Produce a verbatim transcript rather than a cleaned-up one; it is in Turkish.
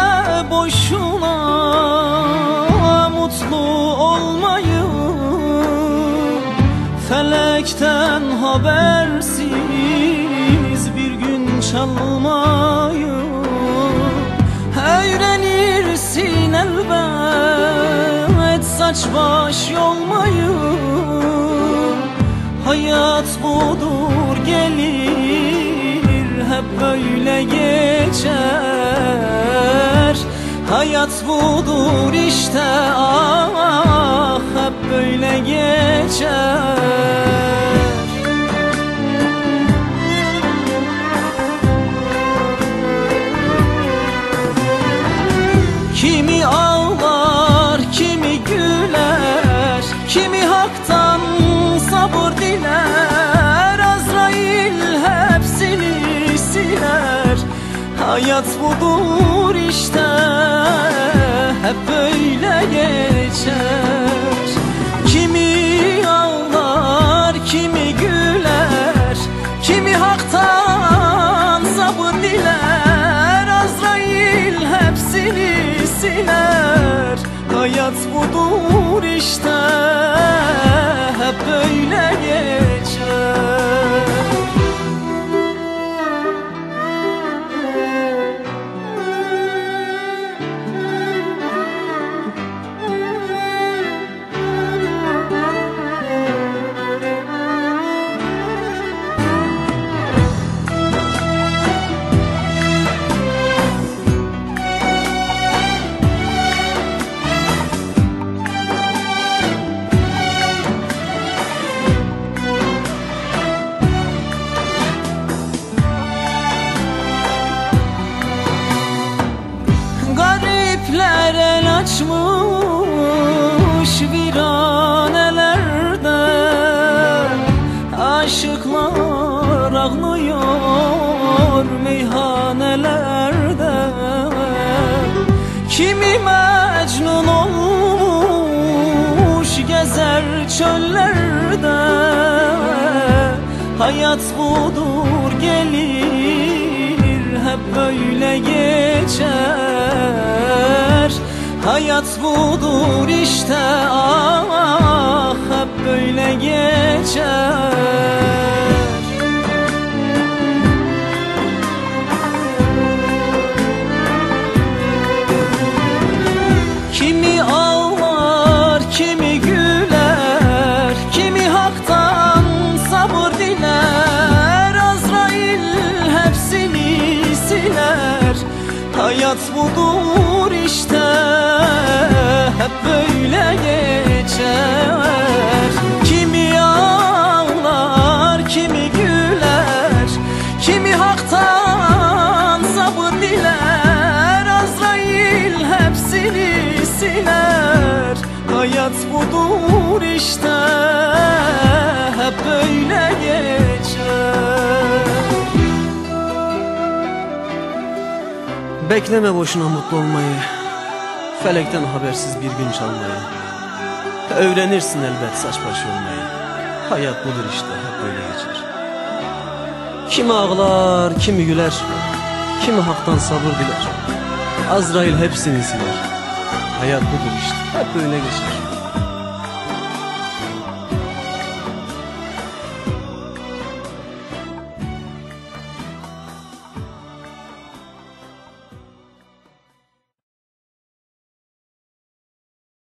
boşuna mutlu olmayı, felekten habersiz bir gün çalmayı öğrenirsin elbet, saç baş yolmayı. Hayat budur, gelir hep böyle geçer. Hayat budur işte, ah hep böyle geçer. Kimi ağlar, kimi güler, kimi haktan sabır diler. Azrail hepsini siler. Hayat budur işte, hep böyle geçer. Kimi ağlar, kimi güler, kimi haktan sabır diler. Azrail hepsini siler. Hayat budur işte, hep böyle geçer. Garipler el açmış viranelerde, aşıklar ağlıyor meyhanelerde. Kimi Mecnun olmuş gezer çöllerde. Hayat budur, gelir hep böyle geçer. Hayat budur işte, ah hep böyle geçer. Kimi ağlar, kimi güler, kimi haktan sabır diler. Azrail hepsini siler. Hayat budur işte, hep böyle geçer. Kimi ağlar, kimi güler, kimi haktan sabır diler. Azrail hepsini siler. Hayat budur işte, hep böyle geçer. Bekleme boşuna mutlu olmayı, felekten habersiz bir gün çalmayı. Öğrenirsin elbet saç baş olmayı. Hayat budur işte, hep böyle geçer. Kimi ağlar, kimi güler, kimi haktan sabır diler. Azrail hepsini siler. Hayat budur işte, hep böyle geçer.